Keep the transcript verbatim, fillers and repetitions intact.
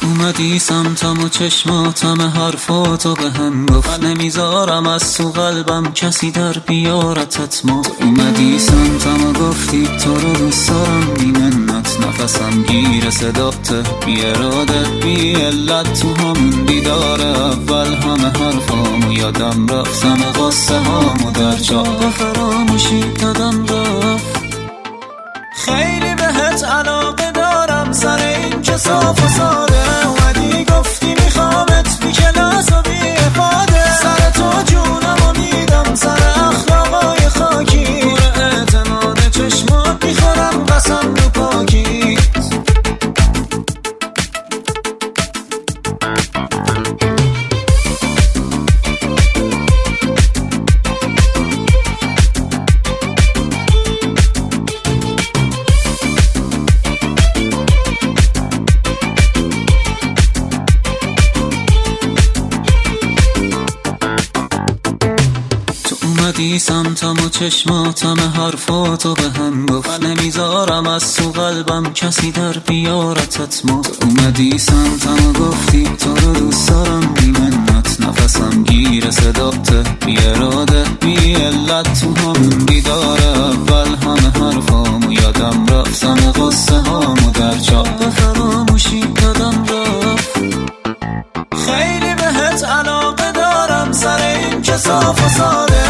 اومدی سمتم و چشماتم حرفاتو به هم گفت نمیذارم از تو قلبم کسی در بیارتت ما. اومدی سمتم و گفتی تو رو دوست دارم بی منت، نفسم گیر صدات بی اراده بی علت تو همون دیدار اول همه حرفامو یادم رفت، همه قصه هامو در چاه فراموشی دادم رفت. خیلی بهت علاقه دارم سر این که صاف و ساده، اومدی گفتی میخوامت بی کلاس و بی افاده، سر تو جونم و میدم سر اخلاقای خاکی، پر اعتماد چشمات میخورم قسم رو پاکی. اومدی سمتم و چشماتم حرفاتو به هم گفت نمیذارم از تو قلبم کسی در بیارتت ما. اومدی سمتم و گفتی تو رو دوست دارم بی منت، نفسم گیر صدات بی اراده بی علت تو همون دیدار اول همه حرفامو یادم رفت، همه قصه هامو در چاه فراموشی دادم رفت. خیلی بهت علاقه دارم سر این که صاف و ساده،